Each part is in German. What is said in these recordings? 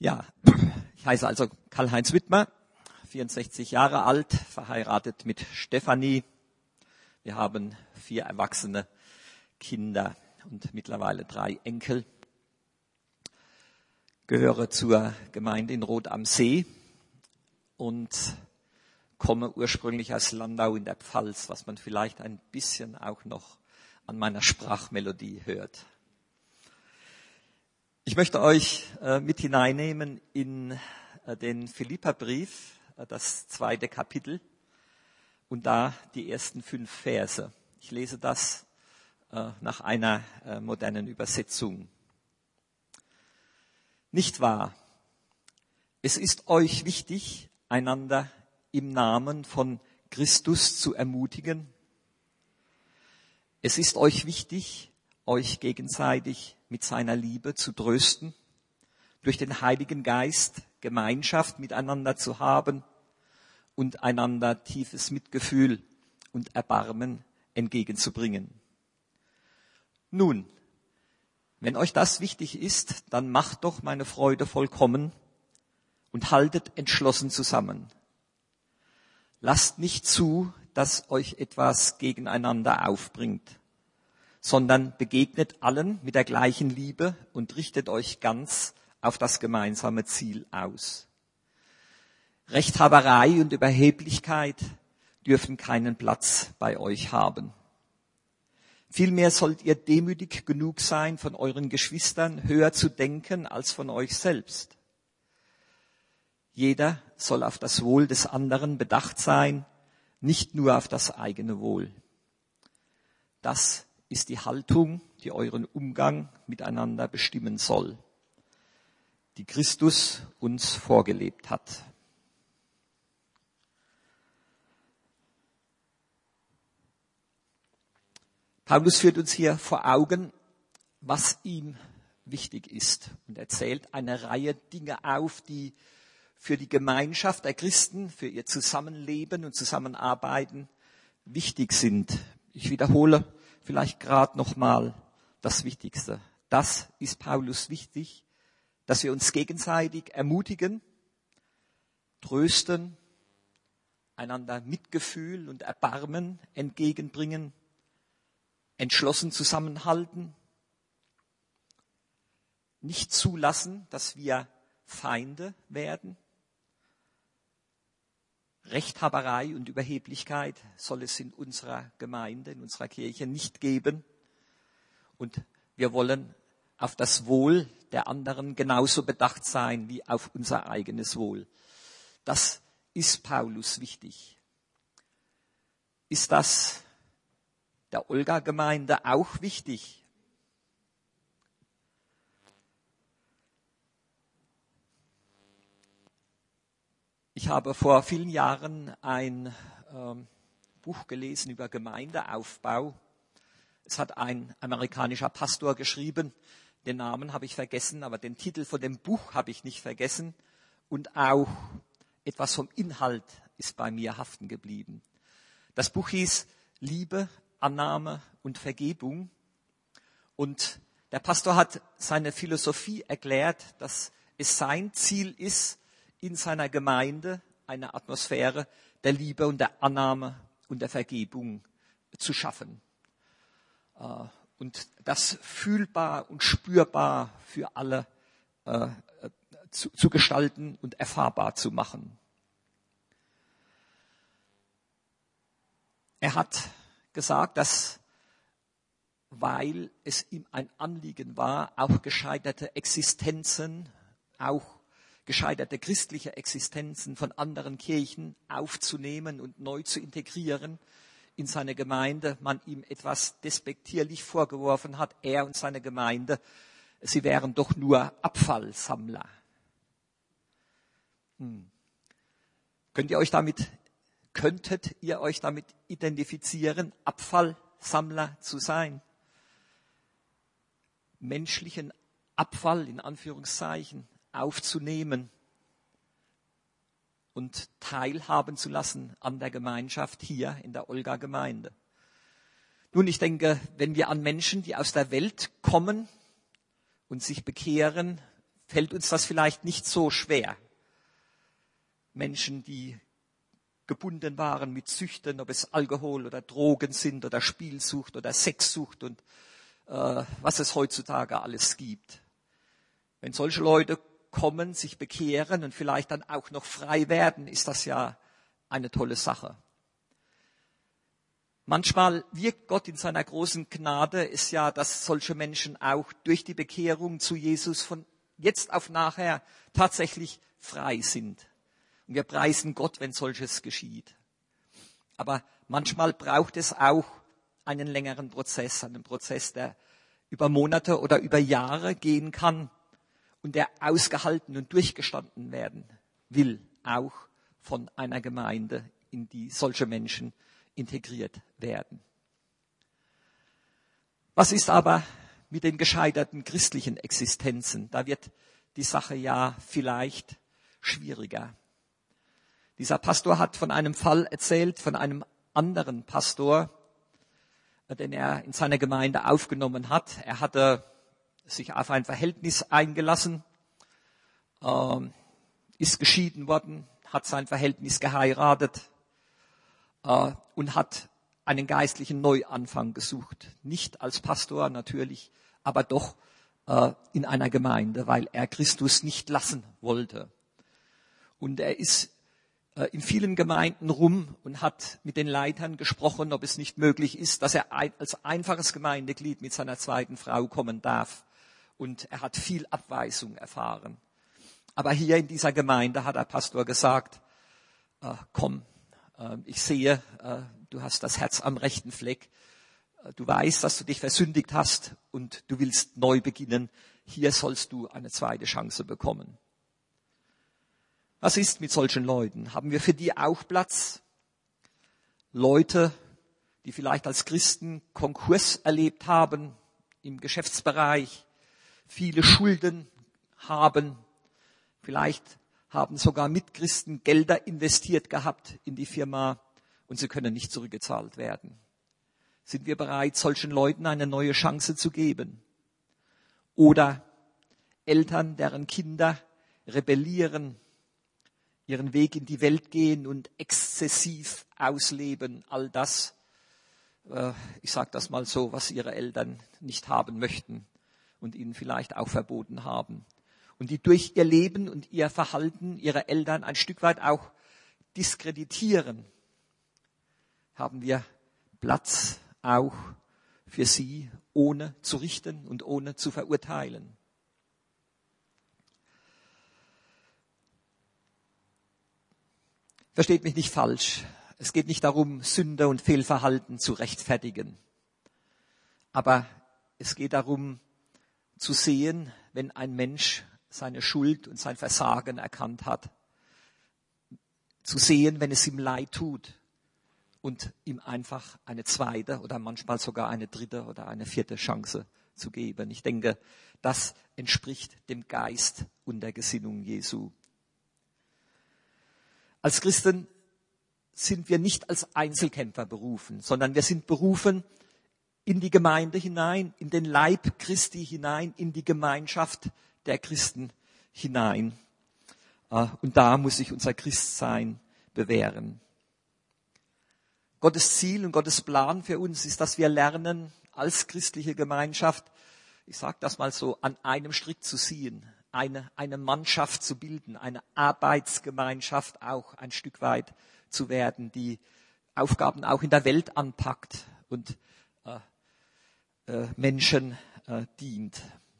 Ja, ich heiße also Karl-Heinz Wittmer, 64 Jahre alt, verheiratet mit Stefanie. Wir haben 4 erwachsene Kinder und mittlerweile 3 Enkel. Gehöre zur Gemeinde in Rot am See und komme ursprünglich aus Landau in der Pfalz, was man vielleicht ein bisschen auch noch an meiner Sprachmelodie hört. Ich möchte euch mit hineinnehmen in den Philipperbrief, das 2. Kapitel und da die ersten 5 Verse. Ich lese das nach einer modernen Übersetzung. Nicht wahr? Es ist euch wichtig, einander im Namen von Christus zu ermutigen. Es ist euch wichtig, euch gegenseitig mit seiner Liebe zu trösten, durch den Heiligen Geist Gemeinschaft miteinander zu haben und einander tiefes Mitgefühl und Erbarmen entgegenzubringen. Nun, wenn euch das wichtig ist, dann macht doch meine Freude vollkommen und haltet entschlossen zusammen. Lasst nicht zu, dass euch etwas gegeneinander aufbringt, sondern begegnet allen mit der gleichen Liebe und richtet euch ganz auf das gemeinsame Ziel aus. Rechthaberei und Überheblichkeit dürfen keinen Platz bei euch haben. Vielmehr sollt ihr demütig genug sein, von euren Geschwistern höher zu denken als von euch selbst. Jeder soll auf das Wohl des anderen bedacht sein, nicht nur auf das eigene Wohl. Das ist die Haltung, die euren Umgang miteinander bestimmen soll, die Christus uns vorgelebt hat. Paulus führt uns hier vor Augen, was ihm wichtig ist und erzählt eine Reihe Dinge auf, die für die Gemeinschaft der Christen, für ihr Zusammenleben und Zusammenarbeiten wichtig sind. Ich wiederhole vielleicht gerade nochmal das Wichtigste. Das ist Paulus wichtig, dass wir uns gegenseitig ermutigen, trösten, einander Mitgefühl und Erbarmen entgegenbringen, entschlossen zusammenhalten, nicht zulassen, dass wir Feinde werden. Rechthaberei und Überheblichkeit soll es in unserer Gemeinde, in unserer Kirche nicht geben. Und wir wollen auf das Wohl der anderen genauso bedacht sein wie auf unser eigenes Wohl. Das ist Paulus wichtig. Ist das der Olga-Gemeinde auch wichtig? Ich habe vor vielen Jahren ein Buch gelesen über Gemeindeaufbau. Es hat ein amerikanischer Pastor geschrieben. Den Namen habe ich vergessen, aber den Titel von dem Buch habe ich nicht vergessen. Und auch etwas vom Inhalt ist bei mir haften geblieben. Das Buch hieß Liebe, Annahme und Vergebung. Und der Pastor hat seine Philosophie erklärt, dass es sein Ziel ist, in seiner Gemeinde eine Atmosphäre der Liebe und der Annahme und der Vergebung zu schaffen. Und das fühlbar und spürbar für alle zu gestalten und erfahrbar zu machen. Er hat gesagt, dass, weil es ihm ein Anliegen war, auch gescheiterte Existenzen, auch gescheiterte christliche Existenzen von anderen Kirchen aufzunehmen und neu zu integrieren in seine Gemeinde, man ihm etwas despektierlich vorgeworfen hat, er und seine Gemeinde, sie wären doch nur Abfallsammler. Könntet ihr euch damit identifizieren, Abfallsammler zu sein? Menschlichen Abfall, in Anführungszeichen, aufzunehmen und teilhaben zu lassen an der Gemeinschaft hier in der Olga-Gemeinde. Nun, ich denke, wenn wir an Menschen, die aus der Welt kommen und sich bekehren, fällt uns das vielleicht nicht so schwer. Menschen, die gebunden waren mit Süchten, ob es Alkohol oder Drogen sind oder Spielsucht oder Sexsucht und was es heutzutage alles gibt. Wenn solche Leute kommen, sich bekehren und vielleicht dann auch noch frei werden, ist das ja eine tolle Sache. Manchmal wirkt Gott in seiner großen Gnade, ist ja, dass solche Menschen auch durch die Bekehrung zu Jesus von jetzt auf nachher tatsächlich frei sind. Und wir preisen Gott, wenn solches geschieht. Aber manchmal braucht es auch einen längeren Prozess, einen Prozess, der über Monate oder über Jahre gehen kann und der ausgehalten und durchgestanden werden will, auch von einer Gemeinde, in die solche Menschen integriert werden. Was ist aber mit den gescheiterten christlichen Existenzen? Da wird die Sache ja vielleicht schwieriger. Dieser Pastor hat von einem Fall erzählt, von einem anderen Pastor, den er in seiner Gemeinde aufgenommen hat. Er hatte sich auf ein Verhältnis eingelassen, ist geschieden worden, hat sein Verhältnis geheiratet und hat einen geistlichen Neuanfang gesucht. Nicht als Pastor natürlich, aber doch in einer Gemeinde, weil er Christus nicht lassen wollte. Und er ist in vielen Gemeinden rum und hat mit den Leitern gesprochen, ob es nicht möglich ist, dass er als einfaches Gemeindeglied mit seiner zweiten Frau kommen darf. Und er hat viel Abweisung erfahren. Aber hier in dieser Gemeinde hat der Pastor gesagt, komm, ich sehe, du hast das Herz am rechten Fleck. Du weißt, dass du dich versündigt hast und du willst neu beginnen. Hier sollst du eine zweite Chance bekommen. Was ist mit solchen Leuten? Haben wir für die auch Platz? Leute, die vielleicht als Christen Konkurs erlebt haben im Geschäftsbereich, viele Schulden haben, vielleicht haben sogar Mitchristen Gelder investiert gehabt in die Firma und sie können nicht zurückgezahlt werden. Sind wir bereit, solchen Leuten eine neue Chance zu geben? Oder Eltern, deren Kinder rebellieren, ihren Weg in die Welt gehen und exzessiv ausleben, all das, ich sage das mal so, was ihre Eltern nicht haben möchten und ihnen vielleicht auch verboten haben. Und die durch ihr Leben und ihr Verhalten ihre Eltern ein Stück weit auch diskreditieren, haben wir Platz auch für sie, ohne zu richten und ohne zu verurteilen. Versteht mich nicht falsch. Es geht nicht darum, Sünde und Fehlverhalten zu rechtfertigen. Aber es geht darum, zu sehen, wenn ein Mensch seine Schuld und sein Versagen erkannt hat. Zu sehen, wenn es ihm leid tut und ihm einfach eine zweite oder manchmal sogar eine dritte oder eine vierte Chance zu geben. Ich denke, das entspricht dem Geist und der Gesinnung Jesu. Als Christen sind wir nicht als Einzelkämpfer berufen, sondern wir sind berufen in die Gemeinde hinein, in den Leib Christi hinein, in die Gemeinschaft der Christen hinein. Und da muss sich unser Christsein bewähren. Gottes Ziel und Gottes Plan für uns ist, dass wir lernen, als christliche Gemeinschaft, ich sage das mal so, an einem Strick zu ziehen, eine Mannschaft zu bilden, eine Arbeitsgemeinschaft auch ein Stück weit zu werden, die Aufgaben auch in der Welt anpackt und Menschen dient.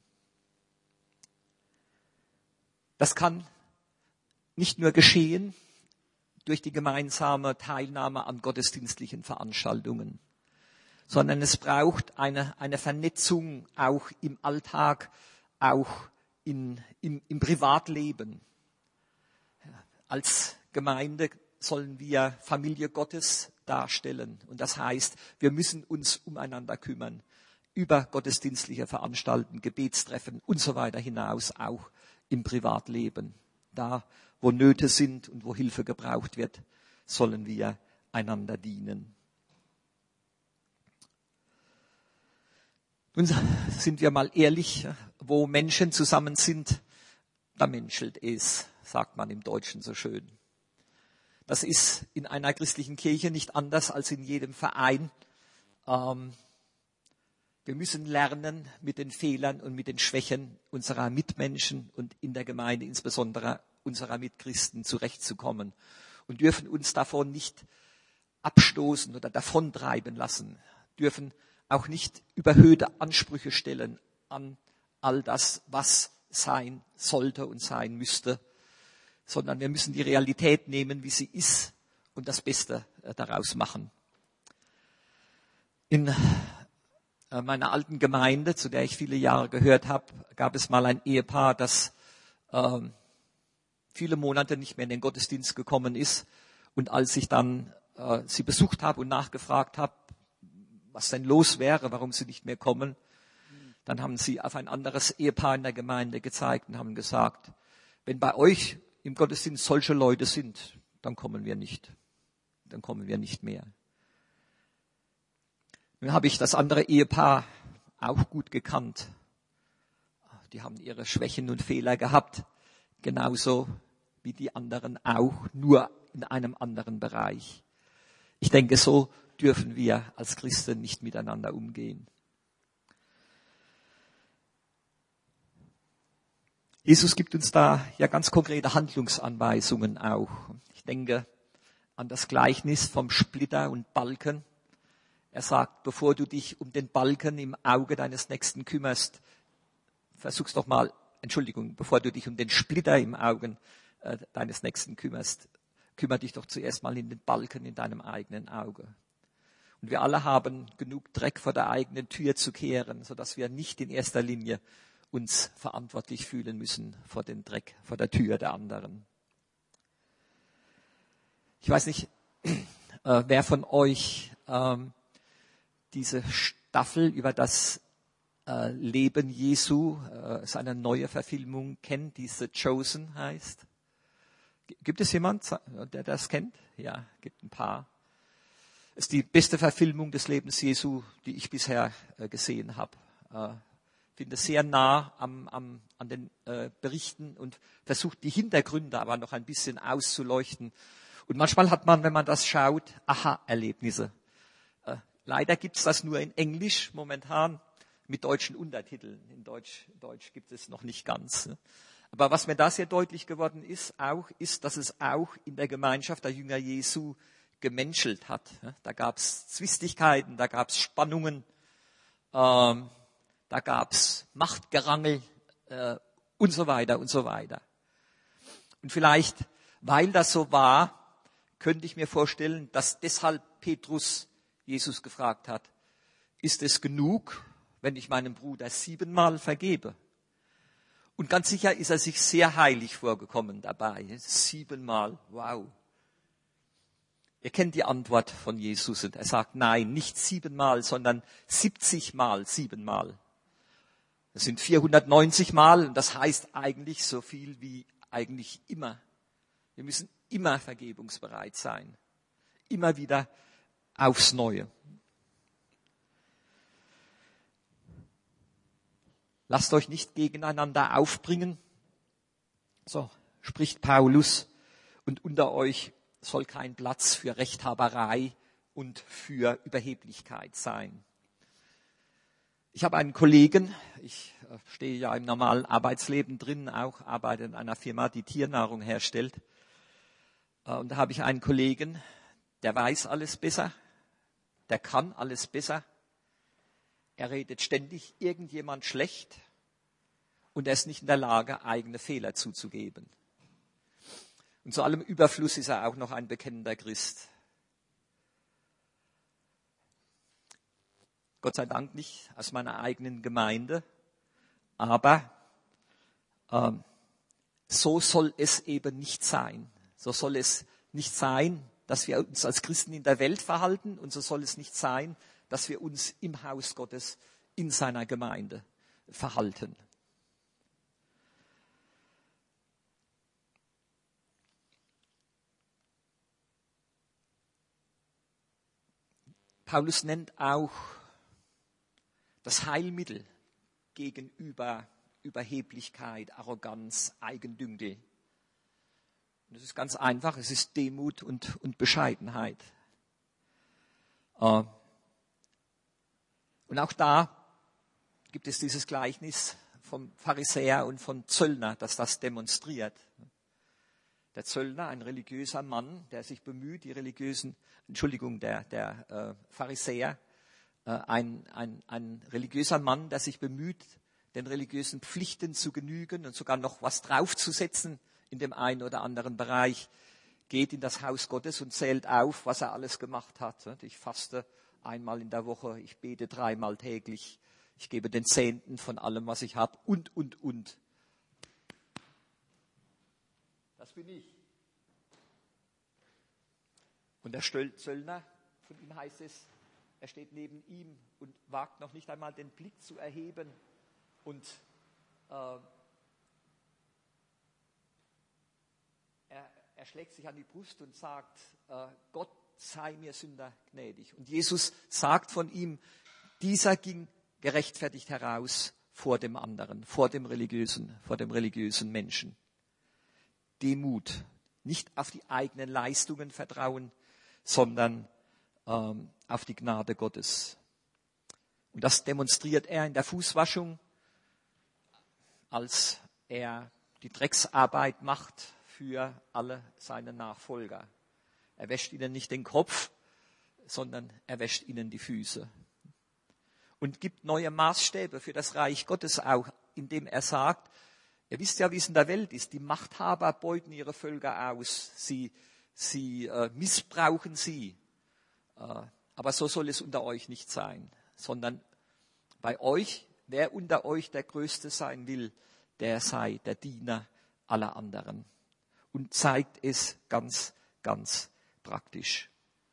Das kann nicht nur geschehen durch die gemeinsame Teilnahme an gottesdienstlichen Veranstaltungen, sondern es braucht eine Vernetzung auch im Alltag, auch im Privatleben. Als Gemeinde sollen wir Familie Gottes darstellen. Und das heißt, wir müssen uns umeinander kümmern, über gottesdienstliche Veranstaltungen, Gebetstreffen und so weiter hinaus, auch im Privatleben. Da, wo Nöte sind und wo Hilfe gebraucht wird, sollen wir einander dienen. Nun sind wir mal ehrlich, wo Menschen zusammen sind, da menschelt es, sagt man im Deutschen so schön. Das ist in einer christlichen Kirche nicht anders als in jedem Verein. Wir müssen lernen, mit den Fehlern und mit den Schwächen unserer Mitmenschen und in der Gemeinde insbesondere unserer Mitchristen zurechtzukommen und dürfen uns davon nicht abstoßen oder davontreiben lassen, dürfen auch nicht überhöhte Ansprüche stellen an all das, was sein sollte und sein müsste, sondern wir müssen die Realität nehmen, wie sie ist und das Beste daraus machen. In meiner alten Gemeinde, zu der ich viele Jahre gehört habe, gab es mal ein Ehepaar, das viele Monate nicht mehr in den Gottesdienst gekommen ist. Und als ich dann sie besucht habe und nachgefragt habe, was denn los wäre, warum sie nicht mehr kommen, dann haben sie auf ein anderes Ehepaar in der Gemeinde gezeigt und haben gesagt, wenn bei euch im Gottesdienst solche Leute sind, dann kommen wir nicht. Dann kommen wir nicht mehr. Nun habe ich das andere Ehepaar auch gut gekannt. Die haben ihre Schwächen und Fehler gehabt, genauso wie die anderen auch, nur in einem anderen Bereich. Ich denke, so dürfen wir als Christen nicht miteinander umgehen. Jesus gibt uns da ja ganz konkrete Handlungsanweisungen auch. Ich denke an das Gleichnis vom Splitter und Balken. Er sagt, bevor du dich um den Balken im Auge deines Nächsten kümmerst, bevor du dich um den Splitter im Auge deines Nächsten kümmerst, kümmere dich doch zuerst mal in den Balken in deinem eigenen Auge. Und wir alle haben genug Dreck vor der eigenen Tür zu kehren, sodass wir nicht in erster Linie uns verantwortlich fühlen müssen vor den Dreck vor der Tür der anderen. Ich weiß nicht, wer von euch diese Staffel über das Leben Jesu, ist eine neue Verfilmung, kennt, die The Chosen heißt. Gibt es jemand, der das kennt? Ja, gibt ein paar. Es ist die beste Verfilmung des Lebens Jesu, die ich bisher gesehen habe. Ich finde es sehr nah an den Berichten und versucht die Hintergründe aber noch ein bisschen auszuleuchten. Und manchmal hat man, wenn man das schaut, Aha-Erlebnisse. Leider gibt es das nur in Englisch momentan mit deutschen Untertiteln. In Deutsch gibt es noch nicht ganz. Aber was mir da sehr deutlich geworden ist, dass es auch in der Gemeinschaft der Jünger Jesu gemenschelt hat. Da gab es Zwistigkeiten, da gab es Spannungen, da gab es Machtgerangel und so weiter und so weiter. Und vielleicht, weil das so war, könnte ich mir vorstellen, dass deshalb Petrus Jesus gefragt hat, ist es genug, wenn ich meinem Bruder 7-mal vergebe? Und ganz sicher ist er sich sehr heilig vorgekommen dabei. 7-mal, wow. Ihr kennt die Antwort von Jesus und er sagt, nein, nicht 7-mal, sondern 70-mal 7-mal. Das sind 490 Mal und das heißt eigentlich so viel wie eigentlich immer. Wir müssen immer vergebungsbereit sein. Immer wieder aufs Neue. Lasst euch nicht gegeneinander aufbringen. So spricht Paulus. Und unter euch soll kein Platz für Rechthaberei und für Überheblichkeit sein. Ich habe einen Kollegen, ich stehe ja im normalen Arbeitsleben drin, auch arbeite in einer Firma, die Tiernahrung herstellt. Und da habe ich einen Kollegen, der weiß alles besser, der kann alles besser. Er redet ständig irgendjemand schlecht und er ist nicht in der Lage, eigene Fehler zuzugeben. Und zu allem Überfluss ist er auch noch ein bekennender Christ. Gott sei Dank nicht aus meiner eigenen Gemeinde, aber so soll es eben nicht sein. So soll es nicht sein, dass wir uns als Christen in der Welt verhalten und so soll es nicht sein, dass wir uns im Haus Gottes in seiner Gemeinde verhalten. Paulus nennt auch das Heilmittel gegenüber Überheblichkeit, Arroganz, Eigendünkel. Und es ist ganz einfach, es ist Demut und Bescheidenheit. Und auch da gibt es dieses Gleichnis vom Pharisäer und vom Zöllner, das demonstriert. Der Zöllner, ein religiöser Mann, der sich bemüht, der Pharisäer, ein religiöser Mann, der sich bemüht, den religiösen Pflichten zu genügen und sogar noch was draufzusetzen in dem einen oder anderen Bereich, geht in das Haus Gottes und zählt auf, was er alles gemacht hat. Ich faste einmal in der Woche, ich bete 3-mal täglich, ich gebe den Zehnten von allem, was ich habe und. Das bin ich. Und der Zöllner, von ihm heißt es, er steht neben ihm und wagt noch nicht einmal den Blick zu erheben und er schlägt sich an die Brust und sagt, Gott sei mir Sünder gnädig. Und Jesus sagt von ihm, dieser ging gerechtfertigt heraus vor dem anderen, vor dem religiösen Menschen. Demut, nicht auf die eigenen Leistungen vertrauen, sondern auf die Gnade Gottes. Und das demonstriert er in der Fußwaschung, als er die Drecksarbeit macht für alle seine Nachfolger. Er wäscht ihnen nicht den Kopf, sondern er wäscht ihnen die Füße. Und gibt neue Maßstäbe für das Reich Gottes auch, indem er sagt, ihr wisst ja, wie es in der Welt ist, die Machthaber beuten ihre Völker aus, sie missbrauchen sie. Aber so soll es unter euch nicht sein, sondern bei euch, wer unter euch der Größte sein will, der sei der Diener aller anderen. Und zeigt es ganz, ganz praktisch.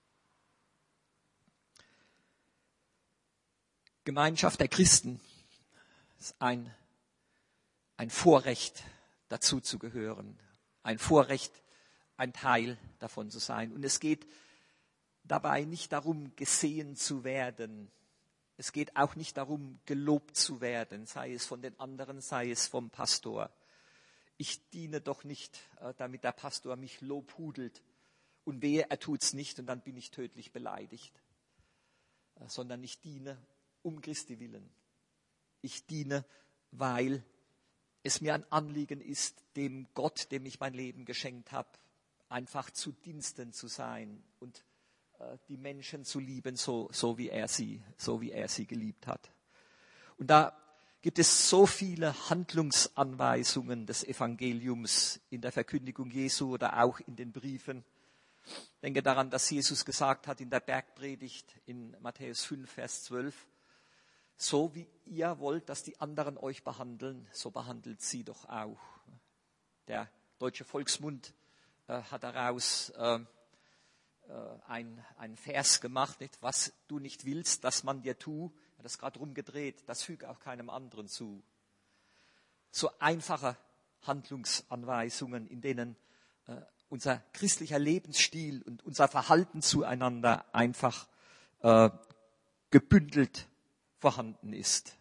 Gemeinschaft der Christen ist ein Vorrecht, dazu zu gehören. Ein Vorrecht, ein Teil davon zu sein. Und es geht dabei nicht darum, gesehen zu werden. Es geht auch nicht darum, gelobt zu werden, sei es von den anderen, sei es vom Pastor. Ich diene doch nicht, damit der Pastor mich lobhudelt und wehe, er tut's nicht und dann bin ich tödlich beleidigt. Sondern ich diene um Christi willen. Ich diene, weil es mir ein Anliegen ist, dem Gott, dem ich mein Leben geschenkt habe, einfach zu Diensten zu sein und die Menschen zu lieben, so wie er sie geliebt hat. Und da gibt es so viele Handlungsanweisungen des Evangeliums in der Verkündigung Jesu oder auch in den Briefen. Ich denke daran, dass Jesus gesagt hat in der Bergpredigt in Matthäus 5, Vers 12, so wie ihr wollt, dass die anderen euch behandeln, so behandelt sie doch auch. Der Deutsche Volksmund hat daraus ein Vers gemacht, nicht? Was du nicht willst, dass man dir tue, er hat das gerade rumgedreht, das füge auch keinem anderen zu. So einfache Handlungsanweisungen, in denen unser christlicher Lebensstil und unser Verhalten zueinander einfach gebündelt vorhanden ist.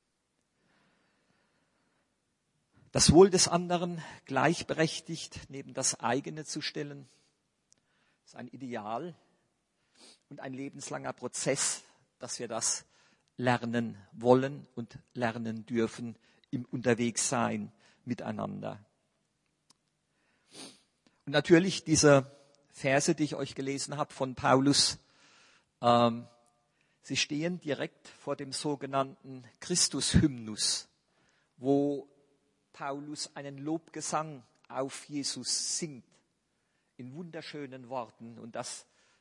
Das Wohl des anderen gleichberechtigt neben das eigene zu stellen, ist ein Ideal und ein lebenslanger Prozess, dass wir das lernen wollen und lernen dürfen im Unterwegssein miteinander. Und natürlich diese Verse, die ich euch gelesen habe von Paulus, sie stehen direkt vor dem sogenannten Christus-Hymnus, wo Paulus einen Lobgesang auf Jesus singt, in wunderschönen Worten und das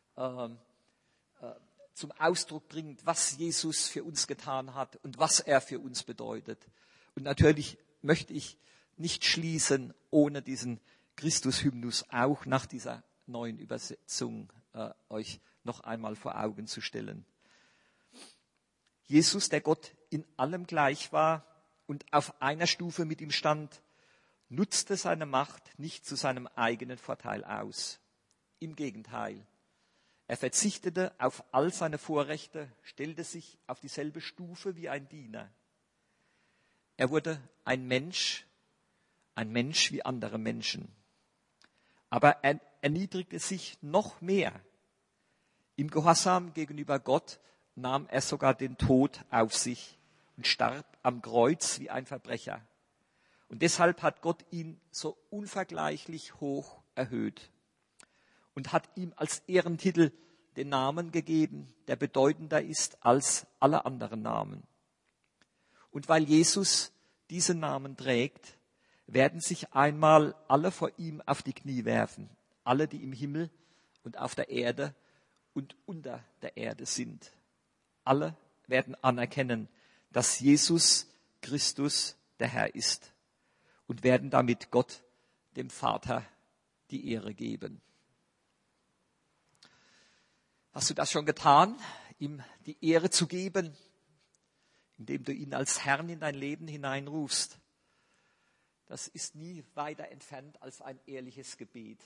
zum Ausdruck bringt, was Jesus für uns getan hat und was er für uns bedeutet. Und natürlich möchte ich nicht schließen, ohne diesen Christus-Hymnus auch nach dieser neuen Übersetzung euch noch einmal vor Augen zu stellen. Jesus, der Gott in allem gleich war und auf einer Stufe mit ihm stand, nutzte seine Macht nicht zu seinem eigenen Vorteil aus. Im Gegenteil, er verzichtete auf all seine Vorrechte, stellte sich auf dieselbe Stufe wie ein Diener. Er wurde ein Mensch wie andere Menschen. Aber er erniedrigte sich noch mehr. Im Gehorsam gegenüber Gott nahm er sogar den Tod auf sich und starb am Kreuz wie ein Verbrecher. Und deshalb hat Gott ihn so unvergleichlich hoch erhöht und hat ihm als Ehrentitel den Namen gegeben, der bedeutender ist als alle anderen Namen. Und weil Jesus diesen Namen trägt, werden sich einmal alle vor ihm auf die Knie werfen, alle, die im Himmel und auf der Erde und unter der Erde sind. Alle werden anerkennen, dass Jesus Christus der Herr ist und werden damit Gott, dem Vater, die Ehre geben. Hast du das schon getan, ihm die Ehre zu geben, indem du ihn als Herrn in dein Leben hineinrufst? Das ist nie weiter entfernt als ein ehrliches Gebet.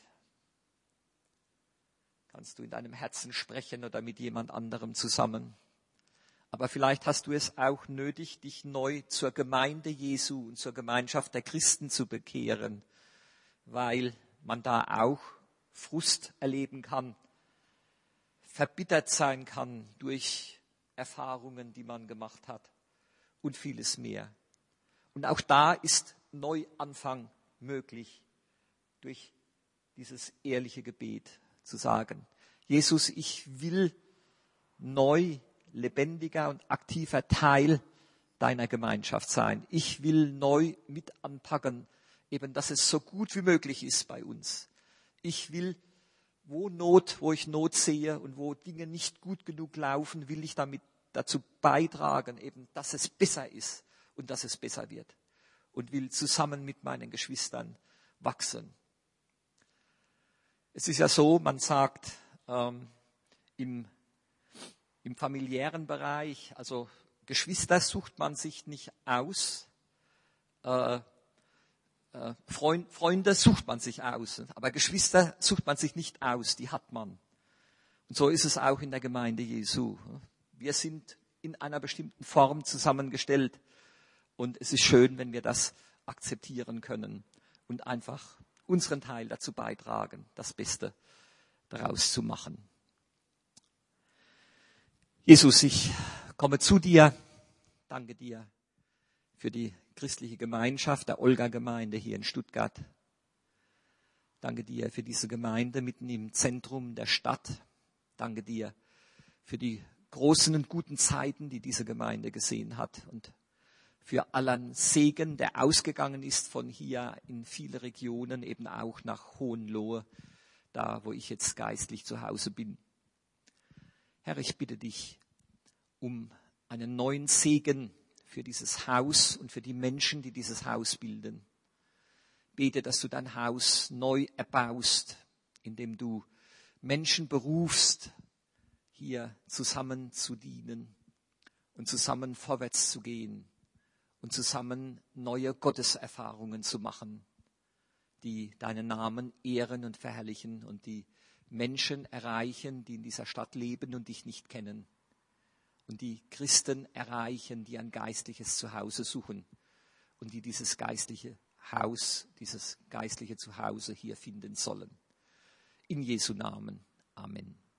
Kannst du in deinem Herzen sprechen oder mit jemand anderem zusammen. Aber vielleicht hast du es auch nötig, dich neu zur Gemeinde Jesu und zur Gemeinschaft der Christen zu bekehren, weil man da auch Frust erleben kann, verbittert sein kann durch Erfahrungen, die man gemacht hat und vieles mehr. Und auch da ist Neuanfang möglich, durch dieses ehrliche Gebet zu sagen: Jesus, ich will neu, lebendiger und aktiver Teil deiner Gemeinschaft sein. Ich will neu mit anpacken, eben, dass es so gut wie möglich ist bei uns. Ich will, wo ich Not sehe und wo Dinge nicht gut genug laufen, will ich damit dazu beitragen, eben, dass es besser ist und dass es besser wird. Und will zusammen mit meinen Geschwistern wachsen. Es ist ja so, man sagt im familiären Bereich, also Geschwister sucht man sich nicht aus, Freunde sucht man sich aus, aber Geschwister sucht man sich nicht aus, die hat man. Und so ist es auch in der Gemeinde Jesu. Wir sind in einer bestimmten Form zusammengestellt. Und es ist schön, wenn wir das akzeptieren können und einfach unseren Teil dazu beitragen, das Beste daraus zu machen. Jesus, ich komme zu dir, danke dir für die christliche Gemeinschaft der Olga-Gemeinde hier in Stuttgart. Danke dir für diese Gemeinde mitten im Zentrum der Stadt. Danke dir für die großen und guten Zeiten, die diese Gemeinde gesehen hat und für allen Segen, der ausgegangen ist von hier in viele Regionen, eben auch nach Hohenlohe, da wo ich jetzt geistlich zu Hause bin. Herr, ich bitte dich um einen neuen Segen für dieses Haus und für die Menschen, die dieses Haus bilden. Bete, dass du dein Haus neu erbaust, indem du Menschen berufst, hier zusammen zu dienen und zusammen vorwärts zu gehen. Und zusammen neue Gotteserfahrungen zu machen, die deinen Namen ehren und verherrlichen und die Menschen erreichen, die in dieser Stadt leben und dich nicht kennen. Und die Christen erreichen, die ein geistliches Zuhause suchen und die dieses geistliche Haus, dieses geistliche Zuhause hier finden sollen. In Jesu Namen. Amen.